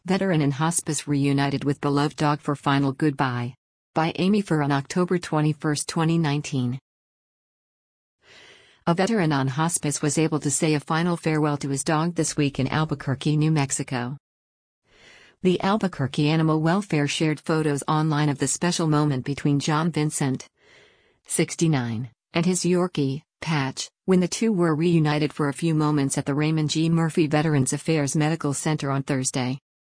Veteran in hospice reunited with beloved dog for final goodbye. By Amy Furr on October 21, 2019. A veteran on hospice was able to say a final farewell to his dog this week in Albuquerque, New Mexico. The Albuquerque Animal Welfare shared photos online of the special moment between John Vincent, 69, and his Yorkie, Patch, when the two were reunited for a few moments at the Raymond G. Murphy Veterans Affairs Medical Center on Thursday.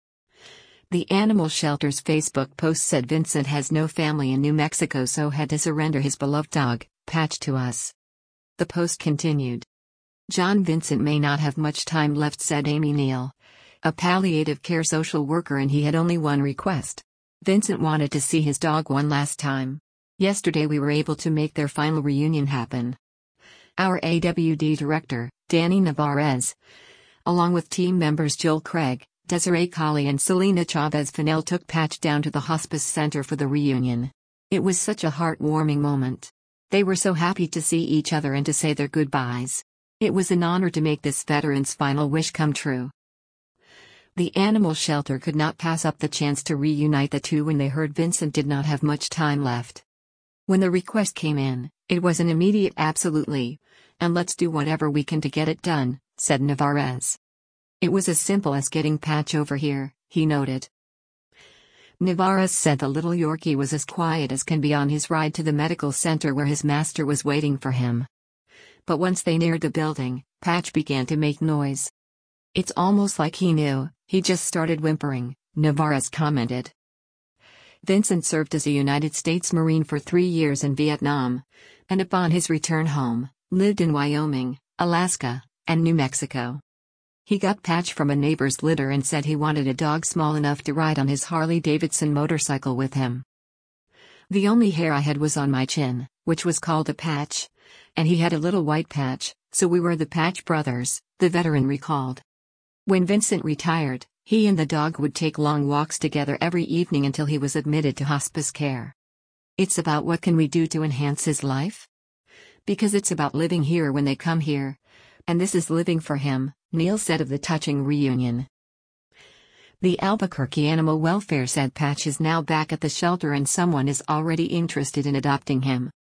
The animal shelter's Facebook post said Vincent has no family in New Mexico, so had to surrender his beloved dog, Patch, to us. The post continued. John Vincent may not have much time left, said Amy Neal, a palliative care social worker, and he had only one request. Vincent wanted to see his dog one last time. Yesterday we were able to make their final reunion happen. Our AWD director, Danny Navarez, along with team members Joel Craig, Desiree Colley and Selena Chavez Fennell, took Patch down to the hospice center for the reunion. It was such a heartwarming moment. They were so happy to see each other and to say their goodbyes. It was an honor to make this veteran's final wish come true. The animal shelter could not pass up the chance to reunite the two when they heard Vincent did not have much time left. When the request came in, it was an immediate absolutely, and let's do whatever we can to get it done, said Navarez. It was as simple as getting Patch over here, he noted. Navarez said the little Yorkie was as quiet as can be on his ride to the medical center where his master was waiting for him. But once they neared the building, Patch began to make noise. It's almost like he knew, he just started whimpering, Navarez commented. Vincent served as a United States Marine for 3 years in Vietnam, and upon his return home, lived in Wyoming, Alaska, and New Mexico. He got Patch from a neighbor's litter and said he wanted a dog small enough to ride on his Harley-Davidson motorcycle with him. The only hair I had was on my chin, which was called a patch, and he had a little white patch, so we were the Patch Brothers, the veteran recalled. When Vincent retired, he and the dog would take long walks together every evening until he was admitted to hospice care. It's about what can we do to enhance his life? Because it's about living here when they come here. And this is living for him, Neal said of the touching reunion. The Albuquerque Animal Welfare said Patch is now back at the shelter and someone is already interested in adopting him.